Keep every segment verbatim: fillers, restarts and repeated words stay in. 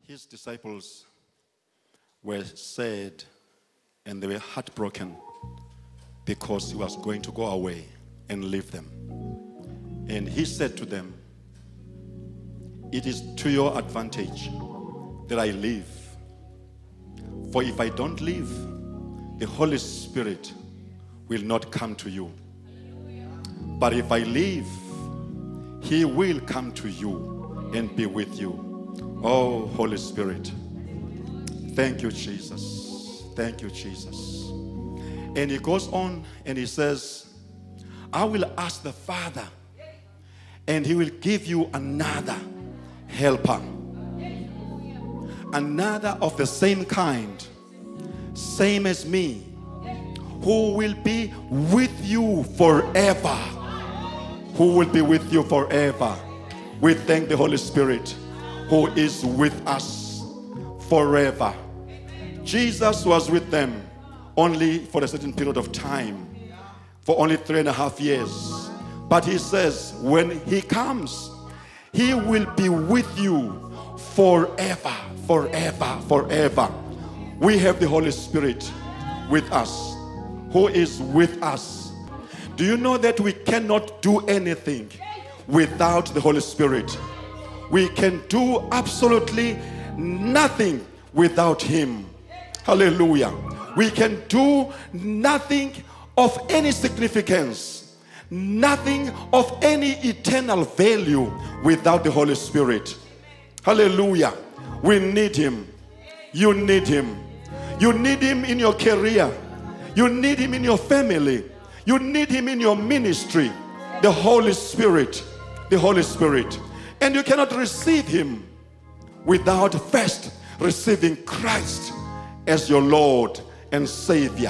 His disciples were sad and they were heartbroken because he was going to go away and leave them. And he said to them, "It is to your advantage that I leave. For if I don't leave, the Holy Spirit will not come to you. But if I leave, he will come to you and be with you." Oh, Holy Spirit. Thank you, Jesus. Thank you, Jesus. And he goes on and he says, "I will ask the Father, and he will give you another helper, another of the same kind, same as me, who will be with you forever." Who will be with you forever. We thank the Holy Spirit who is with us forever. Jesus was with them only for a certain period of time, for only three and a half years. But he says when he comes, he will be with you forever, forever, forever. We have the Holy Spirit with us, who is with us. Do you know that we cannot do anything without the Holy Spirit? We can do absolutely nothing without him. Hallelujah. We can do nothing of any significance, nothing of any eternal value without the Holy Spirit. Hallelujah. We need him. You need him. You need him in your career. You need him in your family. You need him in your ministry. The Holy Spirit. The Holy Spirit. And you cannot receive him without first receiving Christ as your Lord and Savior.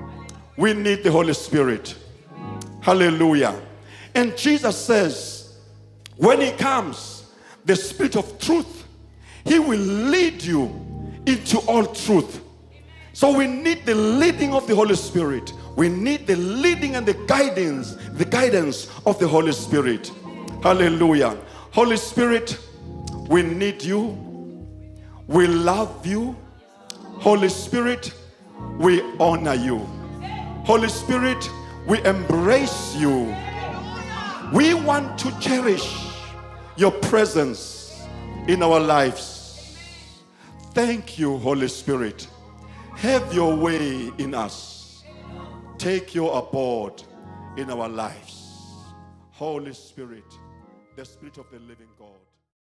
We need the Holy Spirit. Hallelujah. And Jesus says, when he comes, the Spirit of truth, he will lead you into all truth. So we need the leading of the Holy Spirit. We need the leading and the guidance, the guidance of the Holy Spirit. Hallelujah. Holy Spirit, we need you. We love you. Holy Spirit, we honor you. Holy Spirit, we embrace you. We want to cherish your presence in our lives. Thank you, Holy Spirit. Have your way in us. Take your abode in our lives. Holy Spirit, the Spirit of the living God.